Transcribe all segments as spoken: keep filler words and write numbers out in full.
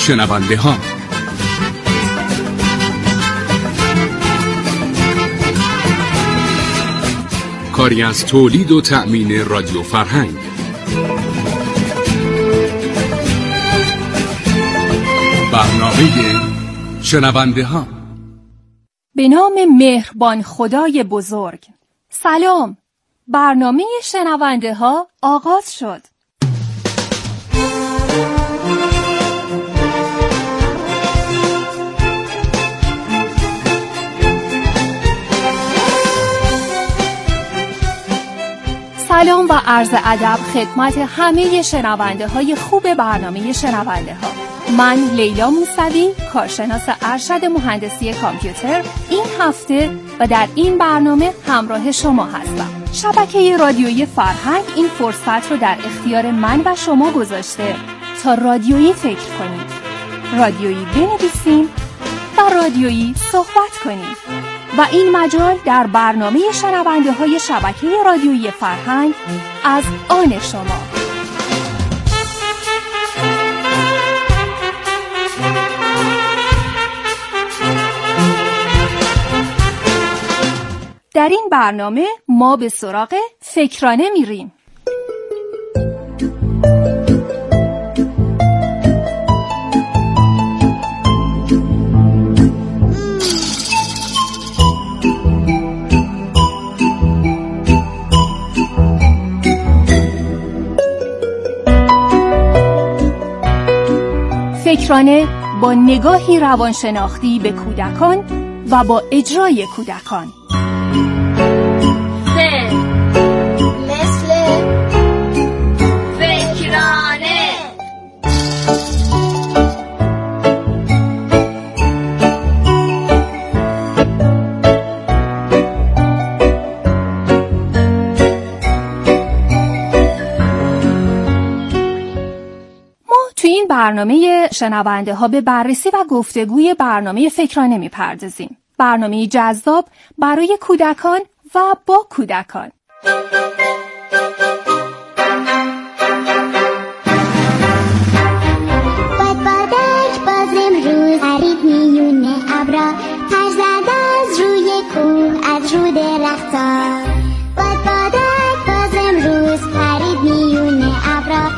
شنونده ها. کاری از تولید و تأمین رادیو فرهنگ. برنامه شنونده ها. به نام مهربان خدای بزرگ. سلام، برنامه شنونده ها آغاز شد. سلام و عرض ادب خدمت همه شنونده های خوب برنامه شنونده ها. من لیلا موسوی، کارشناس ارشد مهندسی کامپیوتر، این هفته و در این برنامه همراه شما هستم. شبکه رادیویی فرهنگ این فرصت رو در اختیار من و شما گذاشته تا رادیویی فکر کنیم، رادیویی بنویسیم و رادیویی صحبت کنیم و این مجال در برنامه شنونده های شبکه رادیویی فرهنگ از آن شما. در این برنامه ما به سراغ فکرانه میریم. فکرانه با نگاهی روانشناختی به کودکان و با اجرای کودکان. برنامه شنونده ها به بررسی و گفتگوی برنامه فکرانه می‌پردازیم. برنامه جذاب برای کودکان و با کودکان. باد بادک باز امروز خرید میونه ابرا، پر زد از روی کوه از رو درختا. باد بادک باز امروز خرید میونه ابرا،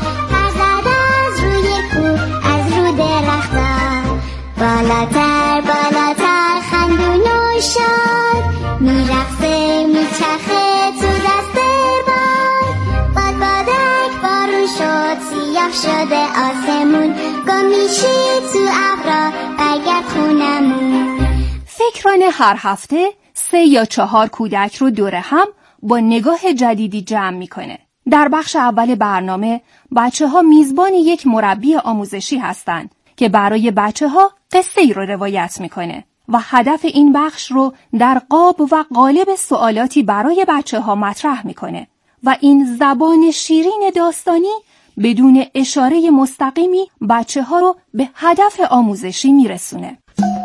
بالاتر بالاتر خندون و شاد، میرقصه میچرخه تو دست باد. باد بادک بارون شد، سیاه شده آسمون، گم میشی تو ابرا، برگرد خونمون. فکرانه هر هفته سه یا چهار کودک رو دور هم با نگاه جدیدی جمع میکنه. در بخش اول برنامه بچه ها میزبان یک مربی آموزشی هستند که برای بچه ها قصه ای رو روایت میکنه و هدف این بخش رو در قاب و قالب سوالاتی برای بچه ها مطرح میکنه و این زبان شیرین داستانی بدون اشاره مستقیمی بچه ها رو به هدف آموزشی میرسونه.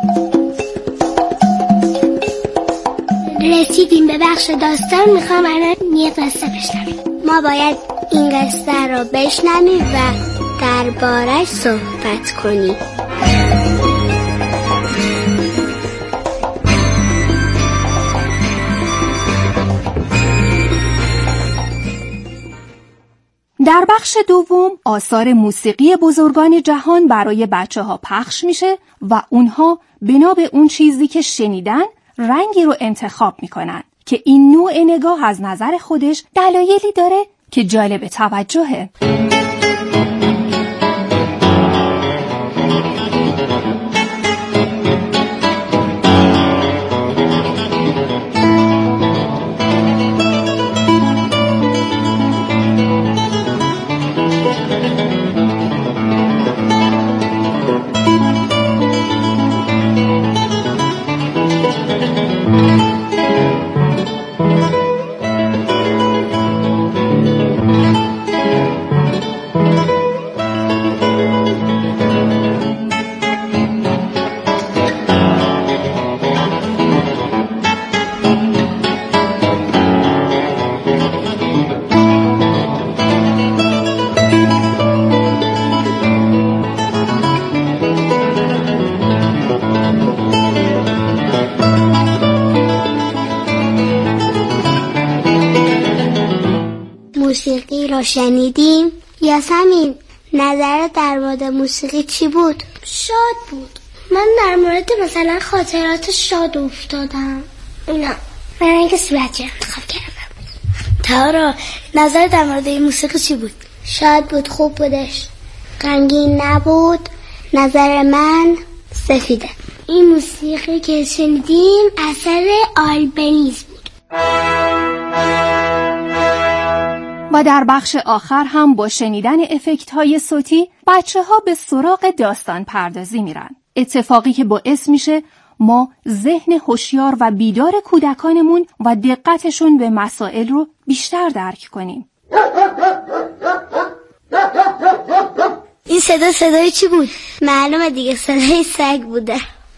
رسیدیم به بخش داستان، میخوام الان یه قصه بشنویم. ما باید این قصه رو بشنویم و درباره‌اش صحبت کنیم. در بخش دوم آثار موسیقی بزرگان جهان برای بچه ها پخش میشه و اونها بنا به اون چیزی که شنیدن رنگی رو انتخاب میکنن که این نوع نگاه از نظر خودش دلایلی داره که جالب توجهه. شنیدیم. یاسمین، نظرت در مورد موسیقی چی بود؟ شاد بود. من در مورد مثلا خاطرات شاد افتادم. نه، من اینکه صورتی انتخاب کردم. تارا، نظرت در مورد این موسیقی چی بود؟ شاد بود، خوب بودش، غمگین نبود. نظر من سفیده. این موسیقی که شنیدیم اثر آلبنیز بود. و در بخش آخر هم با شنیدن افکت‌های صوتی بچه ها به سراغ داستان پردازی میرن. اتفاقی که باعث میشه ما ذهن هوشیار و بیدار کودکانمون و دقتشون به مسائل رو بیشتر درک کنیم. این صدا صدای چی بود؟ معلومه دیگه، صدای سگ بوده.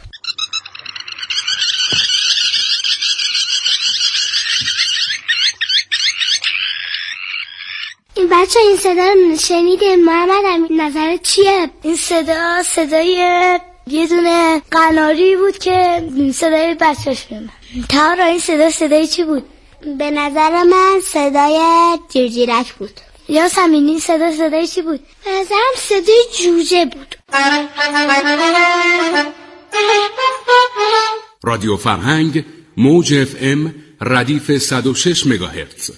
این بچه این صدا رو شنیده؟ محمد امین، نظرت چیه؟ این صدا صدای یه دونه قناری بود که صدای بچه‌ش میومد. تارا، این صدا صدای چی بود؟ به نظر من صدای جیرجیرک بود. یاسمین، این صدا صدای چی بود؟ به نظرم صدای جوجه بود. رادیو فرهنگ موج اف ام ردیف صد و شش مگاهرتز.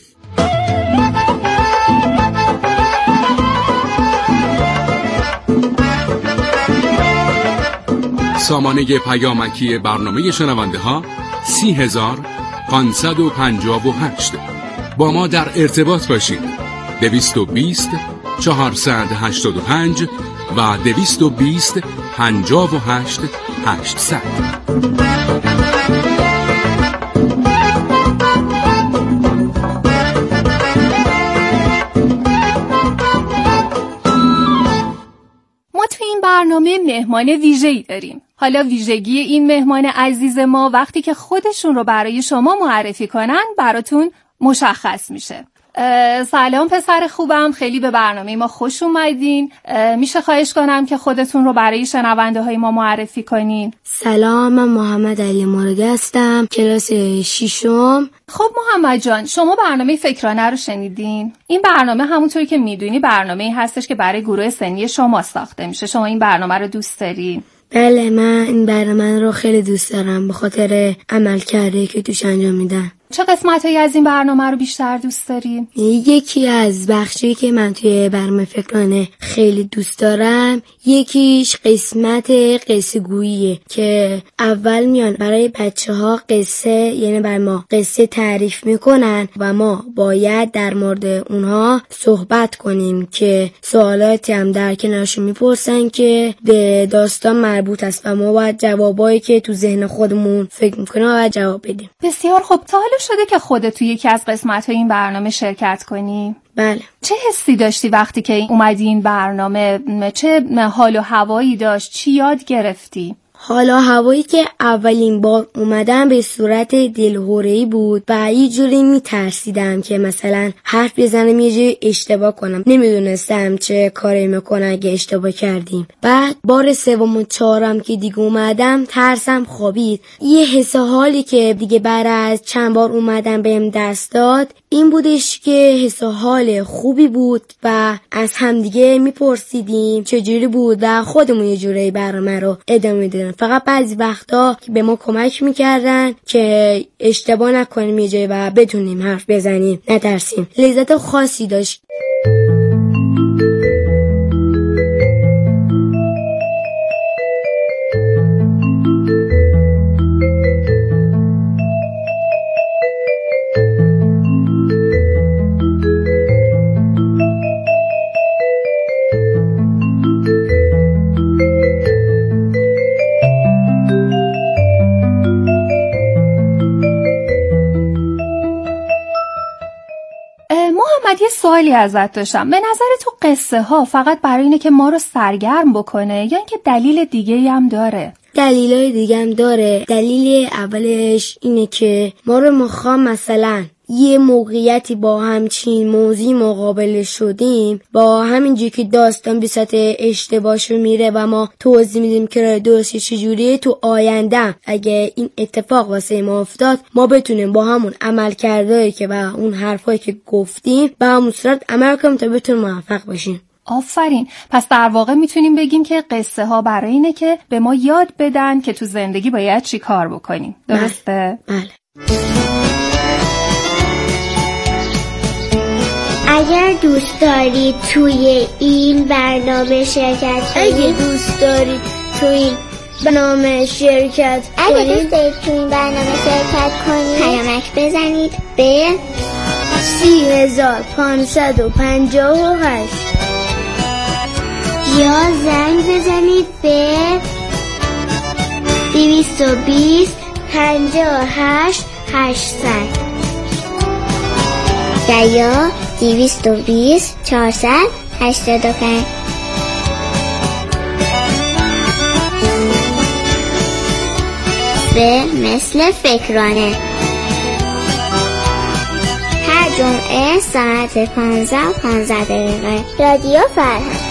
سامانه پیامکی برنامه شنونده ها سی هزار پانصد و پنجاه و هشت. با ما در ارتباط باشید. دویست و بیست چهارصد هشتاد و پنج و دویست و بیست پنجاه و هشت هشتصد. ما تو این برنامه مهمان ویژه‌ای داریم. حالا ویژگی این مهمان عزیز ما وقتی که خودشون رو برای شما معرفی کنن براتون مشخص میشه. سلام پسر خوبم، خیلی به برنامه ما خوش اومدین. میشه خواهش کنم که خودتون رو برای شنونده های ما معرفی کنین؟ سلام، من محمد علی مرادی هستم، کلاس ششم. خب محمد جان، شما برنامه فکرانه رو شنیدین؟ این برنامه همونطوری که میدونی برنامه‌ای هستش که برای گروه سنی شما ساخته میشه. شما این برنامه رو دوست دارین؟ بله، من این برنامه رو خیلی دوست دارم به خاطر عملکردی که توش انجام میدن. چه قسمتایی از این برنامه رو بیشتر دوست داری؟ یکی از بخشی که من توی برنامه فکرانه خیلی دوست دارم، یکیش قسمت قصه گوییه که اول میان برای بچه ها قصه، یعنی بر ما قصه تعریف میکنن و ما باید در مورد اونها صحبت کنیم که سوالاتی هم در کنارشون میپرسن که به داستان مربوط است و ما باید جوابایی که تو ذهن خودمون فکر میکنیم باید جواب بدیم. بسیار خوب. تا حالا شده که خودت توی یکی از قسمت‌های این برنامه شرکت کنی؟ بله. چه حسی داشتی وقتی که اومدی این برنامه؟ چه حال و هوایی داشت؟ چی یاد گرفتی؟ حالا هوایی که اولین بار اومدم به صورت دلهوره‌ای بود و یه جوری میترسیدم که مثلا حرف بزنم یه جوری اشتباه کنم. نمیدونستم چه کاری میکنم اگه اشتباه کردیم. بعد بار سوم و چهارم که دیگه اومدم ترسم خوابید. یه حس حالی که دیگه بعد از چند بار اومدم بهم دست داد این بودش که حس حال خوبی بود و از همدیگه میپرسیدیم چه جوری بود و خودمون یه جوری برنامه رو ادامه دادیم. فقط بعضی وقتا به ما کمک میکردن که اشتباه نکنیم یه جایی و بتونیم حرف بزنیم، نترسیم. لذت خاصی داشت. یه سوالی ازت داشتم. به نظر تو قصه ها فقط برای اینه که ما رو سرگرم بکنه یا اینکه دلیل دیگه هم داره؟ دلیلای دیگه هم داره. دلیل اولش اینه که ما رو میخوام مثلا یه موقعیتی با همچین موضوعی مقابله شدیم، با همینجوری که داستان به سطح اشتباهش میره و ما توضیح میدیم که راه درستی چجوریه، تو آینده اگه این اتفاق واسه ما افتاد ما بتونیم با همون عملکردایی که و اون حرفایی که گفتیم به همون صورت عمل کنیم تا بتونیم موفق باشیم. آفرین. پس در واقع میتونیم بگیم که قصه ها برای اینه که به ما یاد بدن که تو زندگی باید چی کار بکنیم. درسته؟ بله. اگر دوست دارید توی این برنامه شرکت کنید، اگه دوست دارید توی این برنامه شرکت اگه کنید دوست دارید توی این برنامه شرکت کنید پیامک بزنید به سی هزار پانصد و پنجاه و هشت یا زنگ بزنید به دویست و بیست پنجاه و هشت هشتصد یا دویست و بیست چهارصد هشتاد و پنج. به مثل فکرانه هر جمعه ساعت پانزده و پانزده دقیقه رادیو فرهنگ.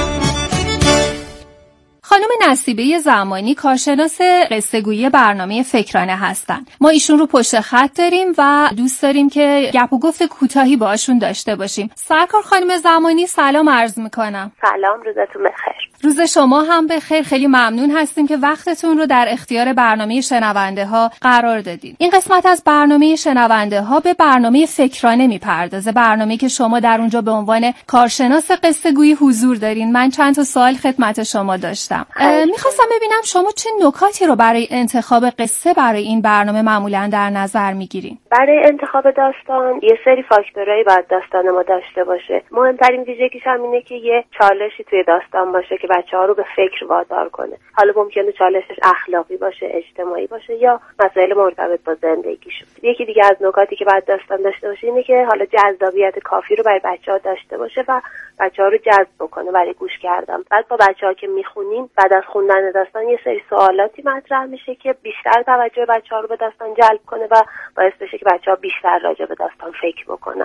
خانم نصیبه زمانی کارشناس قصه گویی برنامه فکرانه هستن. ما ایشون رو پشت خط داریم و دوست داریم که گپ و گفت کوتاهی باشون داشته باشیم. سرکار خانم زمانی سلام عرض میکنم. سلام، روزتون بخیر. روز شما هم بخیر. خیلی ممنون هستیم که وقتتون رو در اختیار برنامه شنونده ها قرار دادید. این قسمت از برنامه شنونده ها به برنامه فکرانه میپردازه، برنامه‌ای که شما در اونجا به عنوان کارشناس قصه گویی حضور دارین. من چند تا سوال خدمت شما داشتم. میخواستم ببینم شما چه نکاتی رو برای انتخاب قصه برای این برنامه معمولا در نظر میگیرین؟ برای انتخاب داستان یه سری فاکتورایی باید داستان ما داشته باشه. مهمترین ویژگیش هم اینه که یه چالشی توی داستان باشه که بچه‌ها رو به فکر وادار کنه. حالا ممکنه چالشش اخلاقی باشه، اجتماعی باشه یا مسائل مرتبط با زندگیشون. یکی دیگه از نکاتی که باید داستان داشته باشه اینه که حالا جذابیت کافی رو برای بچه‌ها داشته باشه و بچه‌ها رو جذب بکنه برای گوش کردن. بعد با بچه‌ها که میخونیم، بعد از خوندن داستان یه سری سوالاتی مطرح میشه که بیشتر توجه بچه‌ها رو به داستان جلب کنه و باعث بشه که بچه‌ها بیشتر راجع به داستان فکر بکنن.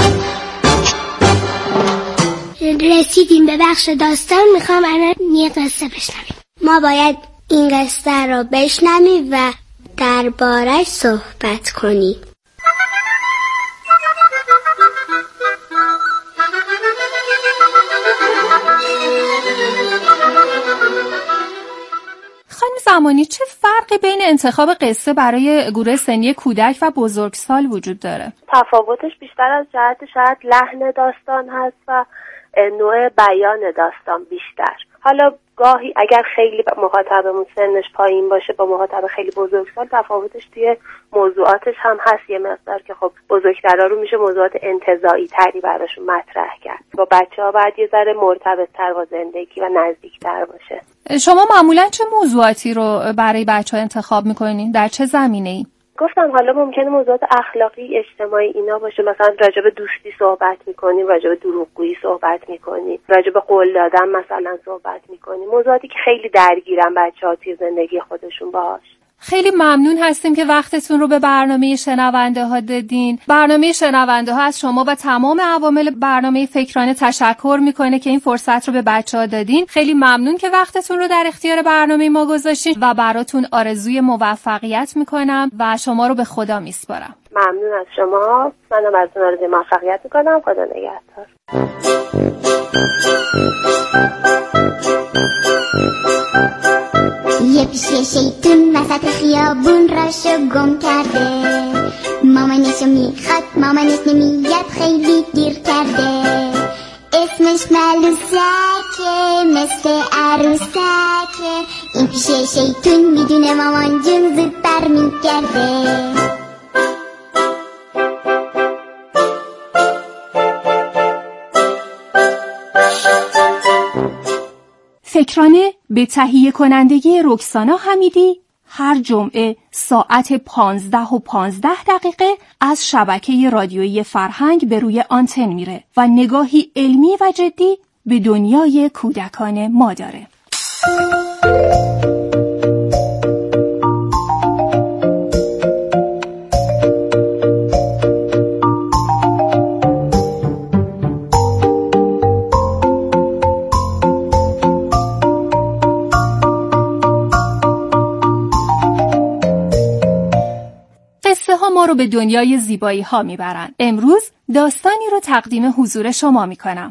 رسیدیم به بخش داستان. میخوام الان یه قصه بشنویم. ما باید این قصه رو بشنویم و دربارش صحبت کنیم. خانم زمانی، چه فرقی بین انتخاب قصه برای گروه سنی کودک و بزرگسال وجود داره؟ تفاوتش بیشتر از جهت شاید لحن داستان هست و نوع بیان داستان بیشتر. حالا گاهی اگر خیلی مخاطبمون سنش پایین باشه با مخاطب خیلی بزرگسال، تفاوتش توی موضوعاتش هم هست یه مقدار که خب بزرگترا رو میشه موضوعات انتزاعی تری براشون مطرح کرد. با بچه‌ها باید یه ذره مرتبط تر با زندگی و نزدیک تر باشه. شما معمولا چه موضوعاتی رو برای بچه‌ها انتخاب میکنین؟ در چه زمینه‌ای؟ گفتم حالا ممکنه موضوعات اخلاقی، اجتماعی اینا باشه. مثلا راجع به دوستی صحبت میکنیم، راجع به دروغگویی صحبت میکنیم، راجع به قول دادن مثلا صحبت میکنیم. موضوعاتی که خیلی درگیرن بچه‌ها توی زندگی خودشون باهاش. خیلی ممنون هستیم که وقتتون رو به برنامه شنونده ها دادین. برنامه شنونده ها از شما و تمام عوامل برنامه فکرانه تشکر میکنه که این فرصت رو به بچه ها دادین. خیلی ممنون که وقتتون رو در اختیار برنامه ما گذاشتین و براتون آرزوی موفقیت میکنم و شما رو به خدا میسپارم. ممنون از شما. منم از اون آرزوی موفقیت میکنم. خدا نگهدار. یه پیشه شیطون وسط خیابون راشو گم کرده، مامانشو میخواد مامانش نمیاد خیلی دیر کرده. اسمش ملوسکه مثل عروسکه، این پیشه شیطون میدونه مامان جون زود برمیگرده. فکرانه به تهیه کنندگی رکسانا حمیدی هر جمعه ساعت پانزده و پانزده دقیقه از شبکه رادیویی فرهنگ به روی آنتن میره و نگاهی علمی و جدی به دنیای کودکان ما داره. ما رو به دنیای زیبایی ها میبرن. امروز داستانی رو تقدیم حضور شما میکنم.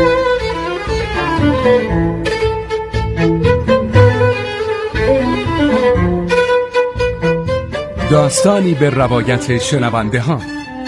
داستانی به روایت شنونده ها.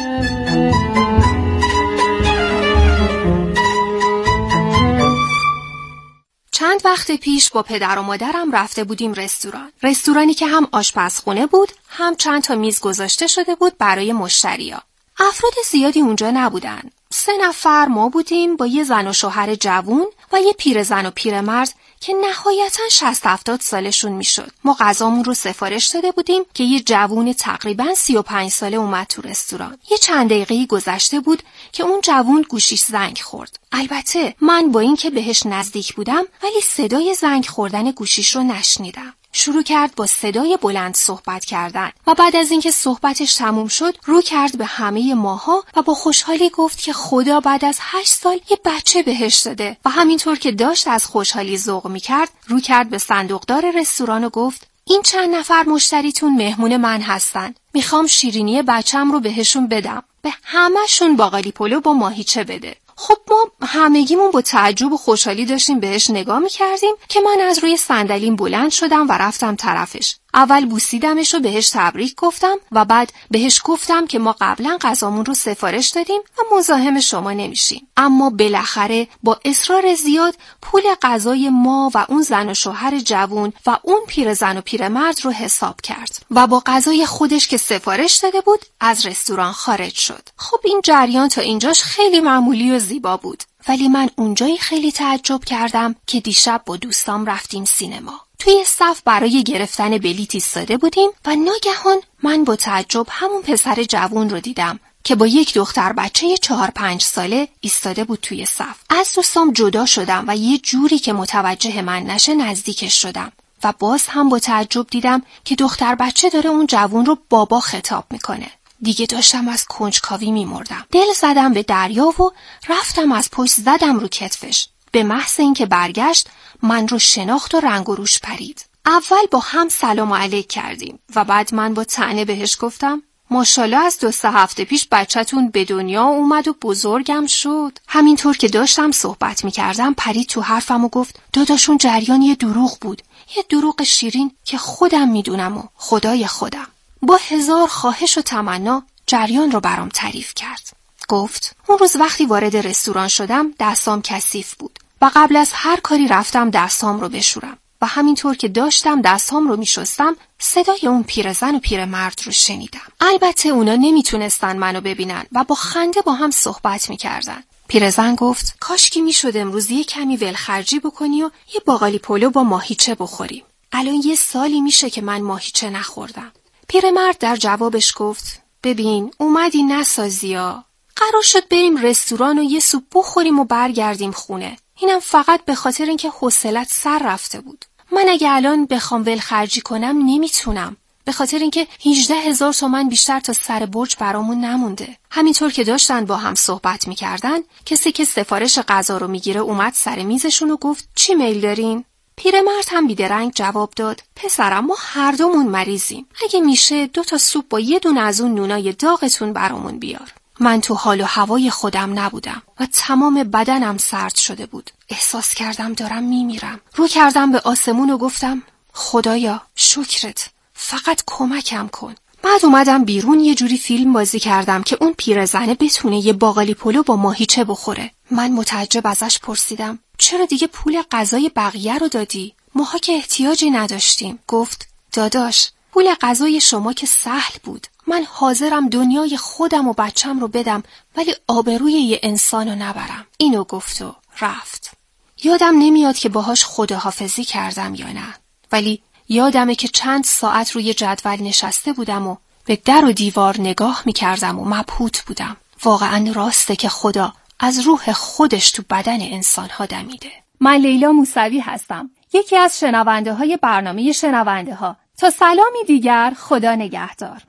چند وقت پیش با پدر و مادرم رفته بودیم رستوران. رستورانی که هم آشپزخونه بود، هم چند تا میز گذاشته شده بود برای مشتریا. افراد زیادی اونجا نبودن. سه نفر ما بودیم با یه زن و شوهر جوون و یه پیرزن و پیرمرد که نهایتاً شصت هفتاد سالشون میشد. ما غذامون رو سفارش داده بودیم که یه جوون تقریباً سی و پنج ساله اومد تو رستوران. یه چند دقیقه‌ای گذشته بود که اون جوون گوشیش زنگ خورد. البته من با این که بهش نزدیک بودم ولی صدای زنگ خوردن گوشیش رو نشنیدم. شروع کرد با صدای بلند صحبت کردن و بعد از اینکه صحبتش تموم شد رو کرد به همه ماها و با خوشحالی گفت که خدا بعد از هشت سال یه بچه بهش داده و همینطور که داشت از خوشحالی ذوق می‌کرد رو کرد به صندوقدار رستوران و گفت این چند نفر مشتریتون مهمون من هستن. میخوام شیرینی بچم رو بهشون بدم. به همه‌شون باقالی پلو با ماهیچه بده. خب ما همگیمون با تعجب و خوشحالی داشتیم بهش نگاه می‌کردیم که من از روی صندلیم بلند شدم و رفتم طرفش. اول بوسیدمش و بهش تبریک گفتم و بعد بهش گفتم که ما قبلا غذامون رو سفارش دادیم و مزاحم شما نمیشیم. اما بالاخره با اصرار زیاد پول غذای ما و اون زن و شوهر جوون و اون پیرزن و پیرمرد رو حساب کرد و با غذای خودش که سفارش داده بود از رستوران خارج شد. خب این جریان تا اینجاش خیلی معمولی و زیبا بود. ولی من اونجایی خیلی تعجب کردم که دیشب با دوستام رفتیم سینما. توی صف برای گرفتن بلیط ایستاده بودیم و ناگهان من با تعجب همون پسر جوون رو دیدم که با یک دختر بچه چهار پنج ساله ایستاده بود توی صف. از دوستام جدا شدم و یه جوری که متوجه من نشه نزدیکش شدم و باز هم با تعجب دیدم که دختر بچه داره اون جوون رو بابا خطاب میکنه. دیگه داشتم از کنجکاوی میمردم. دل زدم به دریا و رفتم از پشت زدم رو کتفش. به محض اینکه برگشت من رو شناخت و رنگ و روش پرید. اول با هم سلام علیک کردیم و بعد من با طعنه بهش گفتم ماشاءالله از دو سه هفته پیش بچه‌تون به دنیا اومد و بزرگم شد. همینطور که داشتم صحبت میکردم پرید تو حرفم و گفت داداشون جریان یه دروغ بود. یه دروغ شیرین که خودم میدونم و خدای خودم. با هزار خواهش و تمنا جریان رو برام تعریف کرد. گفت اون روز وقتی وارد رستوران شدم دستام کثیف بود و قبل از هر کاری رفتم دستام رو بشورم و همینطور که داشتم دستام رو میشستم صدای اون پیرزن و پیرمرد رو شنیدم. البته اونا نمیتونستن منو ببینن و با خنده با هم صحبت میکردن. پیرزن گفت کاشکی میشد امروز یه کمی ولخرجی بکنی و یه باقالی پلو با ماهیچه بخوریم. الان یه سالی میشه که من ماهیچه نخوردم. پیرمرد در جوابش گفت ببین اومدی نسازیا. قرار شد بریم رستوران و یه سوپ بخوریم و برگردیم خونه. اینم فقط به خاطر اینکه حوصلت سر رفته بود. من اگه الان بخوام ولخرجی کنم نمیتونم. به خاطر اینکه هجده هزار تومن بیشتر تا سر برج برامون نمونده. همینطور که داشتن با هم صحبت میکردن کسی که سفارش غذا رو میگیره اومد سر میزشون و گفت چی میل دارین؟ پیرمرد هم بیدرنگ جواب داد پسرم ما هر دومون مریضیم. اگه میشه دو تا سوپ با یه دونه از اون نونای داغتون برامون بیار. من تو حال و هوای خودم نبودم و تمام بدنم سرد شده بود. احساس کردم دارم میمیرم. رو کردم به آسمون و گفتم خدایا شکرت، فقط کمکم کن. بعد اومدم بیرون یه جوری فیلم بازی کردم که اون پیرزنه بتونه یه باقالی پلو با ماهیچه بخوره. من متعجب ازش پرسیدم چرا دیگه پول غذای بقیه رو دادی؟ ماها که احتیاجی نداشتیم. گفت داداش پول غذای شما که سهل بود. من حاضرم دنیای خودم و بچم رو بدم ولی آبروی یه انسان رو نبرم. اینو گفت و رفت. یادم نمیاد که باهاش خداحافظی کردم یا نه. ولی یادمه که چند ساعت روی جدول نشسته بودم و به در و دیوار نگاه میکردم و مبهوت بودم. واقعا راسته که خدا از روح خودش تو بدن انسان‌ها دمیده. من لیلا موسوی هستم، یکی از شنونده های برنامه شنونده ها. تا سلامی دیگر، خدا نگهدار.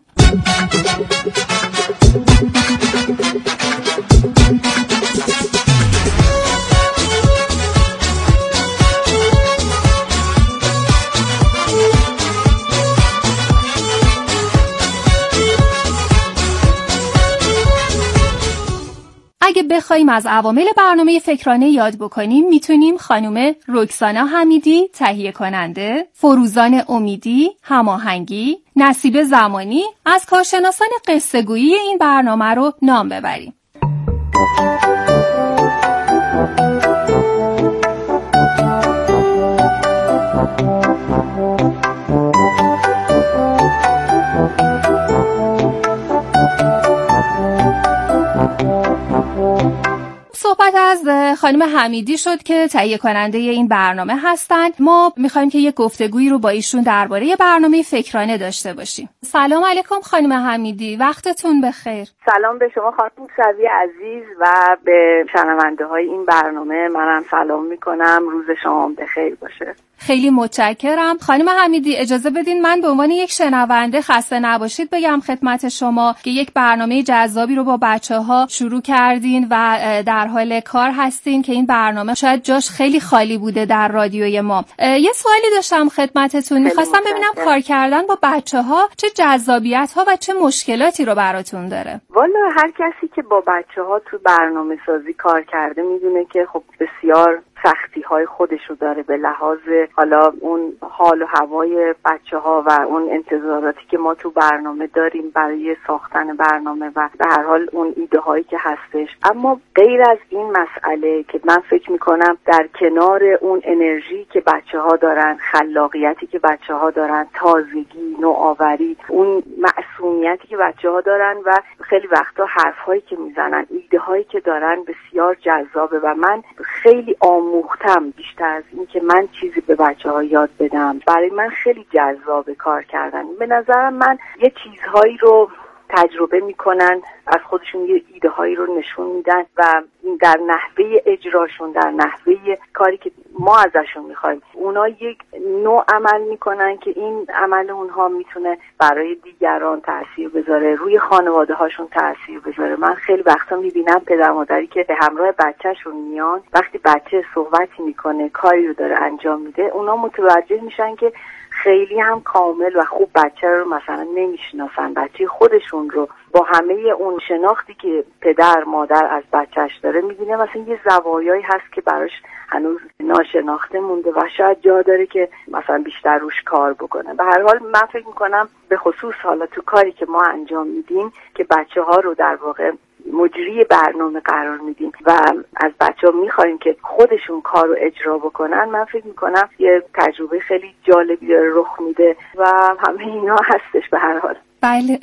اگه بخوایم از عوامل برنامه فکرانه یاد بکنیم میتونیم خانم رکسانا حمیدی تهیه کننده، فروزان امیدی هماهنگی، نصیب زمانی از کارشناسان قصه گویی این برنامه رو نام ببریم. صحبت از خانم حمیدی شد که تهیه کننده این برنامه هستند. ما میخوایم که یک گفتگویی رو با ایشون درباره برنامه فکرانه داشته باشیم. سلام علیکم خانم حمیدی، وقتتون بخیر. سلام به شما خانم موسوی عزیز و به شنونده های این برنامه. منم سلام میکنم، روز شما بخیر باشه. خیلی متشکرم. خانم حمیدی اجازه بدین من به عنوان یک شنونده خسته نباشید بگم خدمت شما که یک برنامه جذابی رو با بچه‌ها شروع کردین و در حال کار هستین که این برنامه شاید جاش خیلی خالی بوده در رادیوی ما. یه سوالی داشتم خدمتتون، می‌خواستم ببینم کار کردن با بچه‌ها چه جذابیت‌ها و چه مشکلاتی رو براتون داره. والا هر کسی که با بچه‌ها تو برنامه سازی کار کرده میدونه که خب بسیار سختی های خودشو داره به لحاظ حالا اون حال و هوای بچه ها و اون انتظاراتی که ما تو برنامه داریم برای ساختن برنامه و به هر حال اون ایده هایی که هستش. اما غیر از این مسئله که من فکر میکنم در کنار اون انرژی که بچه ها دارن، خلاقیتی که بچه ها دارن، تازگی، نوآوری، اون معصومیتی که بچه ها دارن و خیلی وقتا حرف هایی که میزنن، ایده هایی که دارن بسیار جذابه و من خیلی آموختم بیشتر از این که من چیزی به بچه ها یاد بدم. برای من خیلی جذاب کار کردن. به نظرم من یه چیزهایی رو تجربه میکنن، از خودشون یه ایده هایی رو نشون میدن و در نحوه اجراشون، در نحوه کاری که ما ازشون میخوایم، اونا یک نوع عمل میکنن که این عمل اونها میتونه برای دیگران تأثیر بذاره، روی خانواده هاشون تأثیر بذاره. من خیلی وقتا میبینم پدر مادری که به همراه بچهشون میان، وقتی بچه صحبتی میکنه، کاری رو داره انجام میده، اونا متوجه میشن که خیلی هم کامل و خوب بچه رو مثلا نمیشناسن، بچه خودشون رو با همه اون شناختی که پدر مادر از بچهش داره میبینه مثلا یه زوایایی هست که براش هنوز ناشناخته مونده و شاید جا داره که مثلا بیشتر روش کار بکنه. به هر حال من فکر میکنم به خصوص حالا تو کاری که ما انجام میدیم که بچه ها رو در واقع مجری برنامه قرار میدیم و از بچه‌ها می‌خوایم که خودشون کار رو اجرا بکنن، من فکر می‌کنم یه تجربه خیلی جالبی داره رخ میده و همه اینا هستش. به هر حال بله.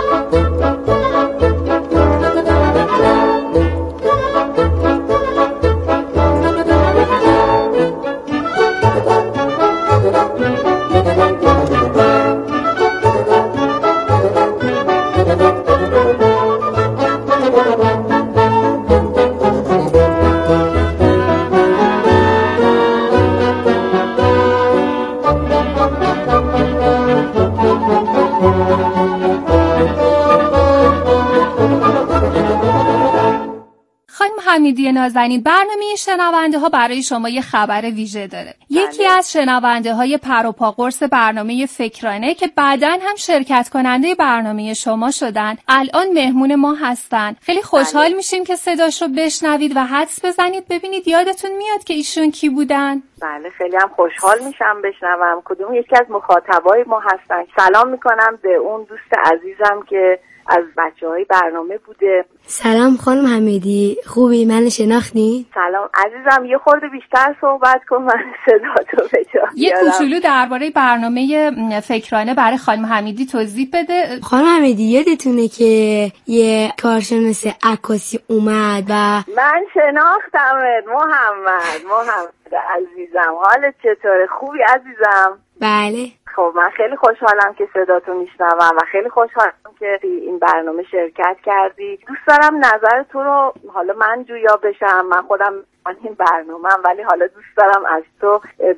حمیدی نازنین، برنامه شنونده ها برای شما یه خبر ویژه داره. بله. یکی از شنونده های پر و پا قرص برنامه فکرانه که بعداً هم شرکت کننده برنامه شما شدن، الان مهمون ما هستن. خیلی خوشحال بله. میشیم که صداش رو بشنوید و حدس بزنید ببینید یادتون میاد که ایشون کی بودن. بله خیلی هم خوشحال میشم بشنوم کدوم یکی از مخاطبای ما هستن. سلام میکنم به اون دوست عزیزم که از بچه‌های برنامه بوده. سلام خانم حمیدی، خوبی؟ من شناختی؟ سلام عزیزم، یه خورده بیشتر صحبت کن، من صداتو به جا بیارم. یه کوچولو درباره برنامه فکرانه برای خانم حمیدی توضیح بده. خانم حمیدی یادتونه که یه کارشناس عکاسی اومد و من شناختمت محمد. محمد عزیزم، حالت چطوره؟ خوبی عزیزم؟ بله. خب من خیلی خوشحالم که صداتو میشنوم و خیلی خوشحالم که این برنامه شرکت کردی. دوست دارم نظر تو رو حالا من جویا بشم. من خودم این برنامه‌ام، ولی حالا دوست دارم از تو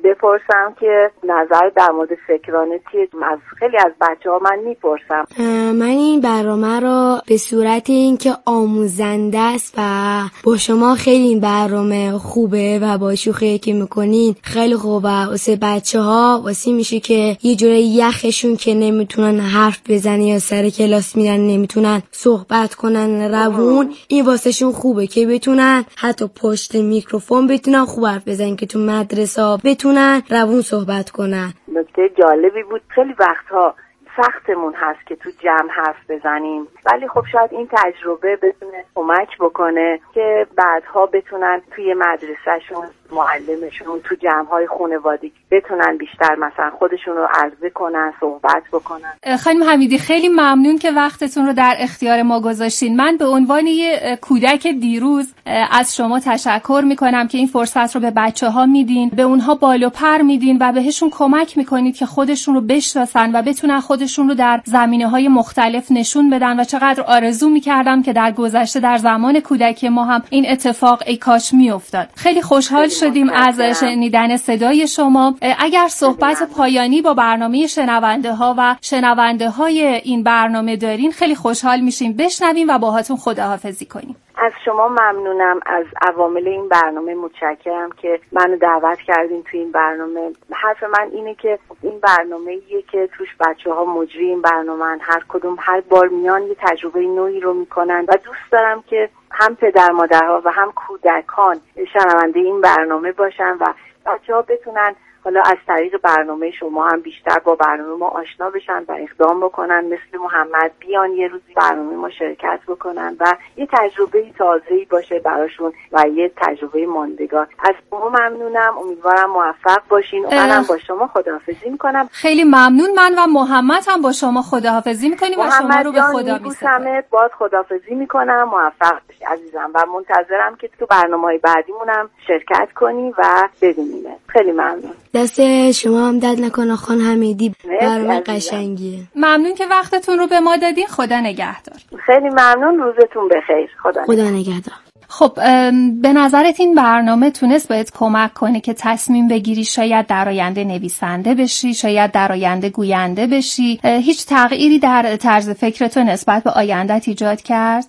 بپرسم که نظر در مورد فکرانه چیه. از خیلی از بچه‌ها من میپرسم. من این برنامه رو به صورت اینکه آموزنده است و با شما خیلی این برنامه خوبه و با شوخی که میکنین خیلی خوبه واسه بچه‌ها، واسه میشه که یه جوری یخشون که نمیتونن حرف بزنن یا سر کلاس میرن نمیتونن صحبت کنن روون، این واسه شون خوبه که بتونن حتی پشت میکروفون بتونن خوب حرف بزنن، که تو مدرسه بتونن روون صحبت کنن. نکته جالبی بود. خیلی وقتها سختمون هست که تو جمع حرف بزنیم، ولی خب شاید این تجربه بتونه کمک بکنه که بعدها بتونن توی مدرسهشون، معلمشون، تو جمع‌های خانوادگی بتونن بیشتر مثلا خودشون رو عرضه کنن، صحبت بکنن. خانم حمیدی خیلی ممنون که وقتتون رو در اختیار ما گذاشتین. من به عنوان یه کودک دیروز از شما تشکر میکنم که این فرصت رو به بچه‌ها میدین، به اونها بال و پر میدین و بهشون کمک میکنید که خودشون رو بشناسن و بتونن خودشون رو در زمینه‌های مختلف نشون بدن. و چقدر آرزو میکردم که در گذشته در زمان کودکی ما هم این اتفاق ای کاش میافتاد. خیلی خوشحال شدیم از شنیدن صدای شما. اگر صحبت پایانی با برنامه شنونده ها و شنونده های این برنامه دارین خیلی خوشحال میشیم بشنویم و باهاتون خداحافظی کنیم. از شما ممنونم، از عوامل این برنامه متشکرم که منو دعوت کردین توی این برنامه. حرف من اینه که این برنامه‌ایه که توش بچه‌ها مجری این برنامه‌ن، هر کدوم هر بار میان یه تجربه نوعی رو میکنن و دوست دارم که هم پدر مادرها و هم کودکان شنونده این برنامه باشن و بچه‌ها بتونن حالا از طریق برنامه شما هم بیشتر با برنامه ما آشنا بشن و اقدام بکنن، مثل محمد بیان یه روزی برنامه ما شرکت بکنن و یه تجربه تازه‌ای باشه براشون و یه تجربه ماندگار. از شما ممنونم، امیدوارم موفق باشین. و منم با شما خداحافظی میکنم. خیلی ممنون. من و محمد هم با شما خداحافظی میکنیم و شما رو به خدا میسپارم. باز خداحافظی میکنم. موفق باشی عزیزم و منتظرم که تو برنامه‌های بعدیمونم شرکت کنی و ببینیم. خیلی ممنون. دست شما هم درد نکنه خان حمیدی، برنامه قشنگیه. ممنون که وقتتون رو به ما دادین. خدا نگهدار. خیلی ممنون، روزتون بخیر. خدا, خدا نگهدار. خب به نظرت این برنامه تونست بهت کمک کنه که تصمیم بگیری شاید در آینده نویسنده بشی، شاید در آینده گوینده بشی؟ هیچ تغییری در طرز فکرتو نسبت به آیندهت ایجاد کرد؟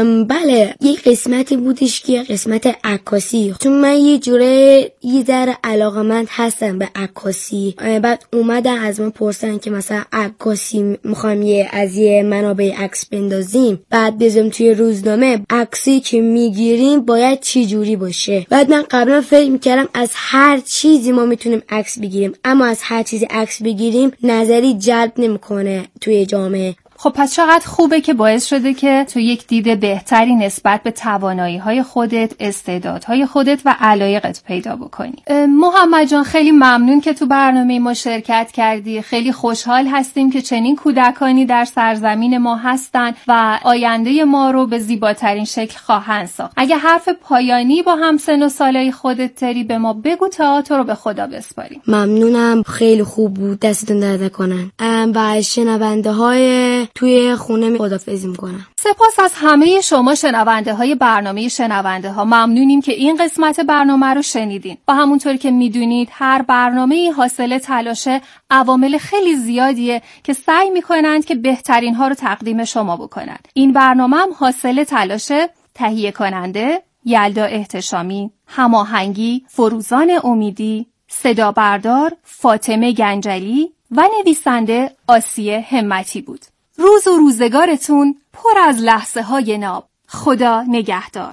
بله، یک قسمتی بودش که قسمت عکاسی، چون من یه جوره یه ذره علاقه‌مند هستم به عکاسی. بعد اومدن از من پرسن که مثلا عکاسی میخوام یه از یه منابع عکس بندازیم، بعد بذاریم توی روزنامه عکسی که میگی گیریم باید چی جوری باشه. بعد من قبلا فکر میکردم از هر چیزی ما میتونیم عکس بگیریم، اما از هر چیزی عکس بگیریم نظری جلب نمیکنه توی جامعه. خب پس چقدر خوبه که باعث شده که تو یک دید بهتری نسبت به توانایی‌های خودت، استعدادهای خودت و علایقت پیدا بکنی. محمد جان خیلی ممنون که تو برنامه ما شرکت کردی. خیلی خوشحال هستیم که چنین کودکانی در سرزمین ما هستن و آینده ما رو به زیباترین شکل خواهند ساخت. اگه حرف پایانی با همسن و سالای خودت داری به ما بگو تا تو رو به خدا بسپاریم. ممنونم، خیلی خوب بود، دستتون درد نکنه. و شنونده‌های توی خونه خداحافظی میکنم. سپاس از همه شما شنونده های برنامه شنونده ها. ممنونیم که این قسمت برنامه رو شنیدین. و همونطور که میدونید هر برنامه حاصل تلاش عوامل خیلی زیادیه که سعی میکنند که بهترین ها رو تقدیم شما بکنن. این برنامه هم حاصل تلاش تهیه کننده یلدا احتشامی، هماهنگی فروزان امیدی، صدا بردار فاطمه گنجلی و نویسنده آسیه همتی بود. روز و روزگارتون پر از لحظه های ناب. خدا نگهدار.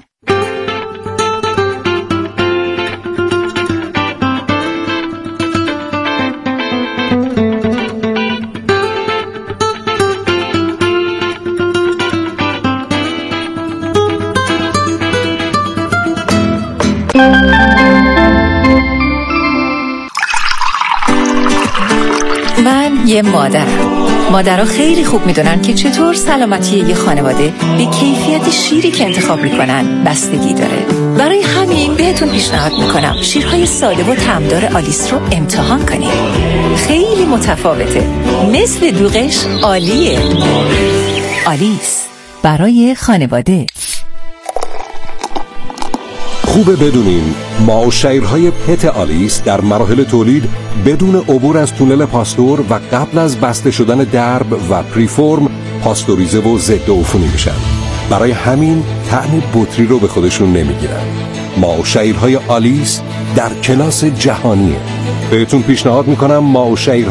من یه مادرم. مادرها خیلی خوب میدونن که چطور سلامتی یه خانواده به کیفیت شیری که انتخاب میکنن بستگی داره. برای همین بهتون پیشنهاد میکنم شیرهای ساده و طعمدار آلیس رو امتحان کنید. خیلی متفاوته، مثل دوغش عالیه. آلیس برای خانواده. خوبه بدونین ما و شیرهای پت آلیس در مراحل تولید بدون عبور از تونل پاستور و قبل از بسته شدن درب و پریفورم پاستوریزه و ضد عفونی میشن. برای همین طعم بطری رو به خودشون نمیگیرن. ما و شیرهای آلیس در کلاس جهانیه. بهتون پیشنهاد میکنم ما و شیر